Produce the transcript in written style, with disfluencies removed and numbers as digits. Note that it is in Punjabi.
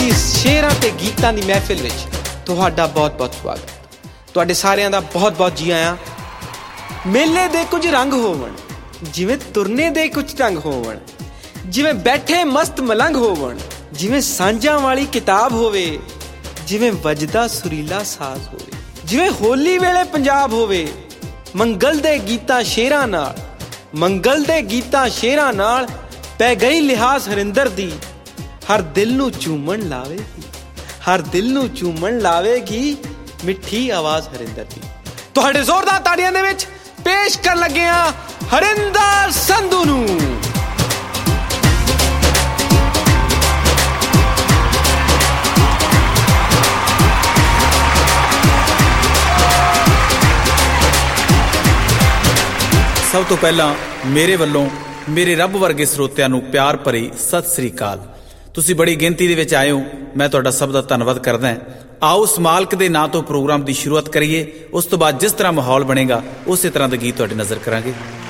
ਦੀ ਸ਼ੇਰਾਂ ਤੇ ਗੀਤਾਂ ਦੀ ਮਹਿਫਿਲ ਵਿੱਚ ਤੁਹਾਡਾ ਬਹੁਤ-ਬਹੁਤ ਸਵਾਗਤ। ਤੁਹਾਡੇ ਸਾਰਿਆਂ ਦਾ ਬਹੁਤ-ਬਹੁਤ ਜੀ ਆਇਆਂ। ਮੇਲੇ ਦੇ ਕੁਝ ਰੰਗ ਹੋਵਣ, ਜਿਵੇਂ ਤੁਰਨੇ ਦੇ ਕੁਝ ਢੰਗ ਹੋਵਣ, ਜਿਵੇਂ ਬੈਠੇ ਮਸਤ ਮਲੰਗ ਹੋਵਣ, ਜਿਵੇਂ ਸਾਂਝਾਂ ਵਾਲੀ ਕਿਤਾਬ ਹੋਵੇ, ਜਿਵੇਂ ਵੱਜਦਾ ਸੁਰੀਲਾ ਸਾਜ਼ ਹੋਵੇ, ਜਿਵੇਂ ਹੋਲੀ ਵੇਲੇ ਪੰਜਾਬ ਹੋਵੇ। ਮੰਗਲ ਦੇ ਗੀਤਾਂ ਸ਼ੇਰਾਂ ਨਾਲ, ਮੰਗਲ ਦੇ ਗੀਤਾਂ ਸ਼ੇਰਾਂ ਨਾਲ ਪੈ ਗਈ ਲਿਹਾਜ਼ ਹਰਿੰਦਰ ਦੀ। ਹਰ ਦਿਲ ਨੂੰ ਚੂਮਣ ਲਾਵੇਗੀ, ਹਰ ਦਿਲ ਨੂੰ ਚੂਮਣ ਲਾਵੇਗੀ ਮਿੱਠੀ ਆਵਾਜ਼ ਹਰਿੰਦਰ ਦੀ। ਤੁਹਾਡੇ ਜ਼ੋਰਦਾਰ ਤਾੜੀਆਂ ਦੇ ਵਿੱਚ ਪੇਸ਼ ਕਰਨ ਲੱਗੇ ਹਾਂ ਹਰਿੰਦਰ ਸੰਧੂ ਨੂੰ। ਸਭ ਤੋਂ ਪਹਿਲਾਂ ਮੇਰੇ ਵੱਲੋਂ ਮੇਰੇ ਰੱਬ ਵਰਗੇ ਸਰੋਤਿਆਂ ਨੂੰ ਪਿਆਰ ਭਰੀ ਸਤਿ ਸ੍ਰੀ ਅਕਾਲ। ਤੁਸੀਂ ਬੜੀ ਗਿਣਤੀ ਦੇ ਵਿੱਚ ਆਏ ਹੋ, ਮੈਂ ਤੁਹਾਡਾ ਸਭ ਦਾ ਧੰਨਵਾਦ ਕਰਦਾ। ਆਓ ਉਸ ਮਾਲਕ ਦੇ ਨਾਂ ਤੋਂ ਪ੍ਰੋਗਰਾਮ ਦੀ ਸ਼ੁਰੂਆਤ ਕਰੀਏ। ਉਸ ਤੋਂ ਬਾਅਦ ਜਿਸ ਤਰ੍ਹਾਂ ਮਾਹੌਲ ਬਣੇਗਾ ਉਸੇ ਤਰ੍ਹਾਂ ਦੇ ਗੀਤ ਤੁਹਾਡੀ ਨਜ਼ਰ ਕਰਾਂਗੇ।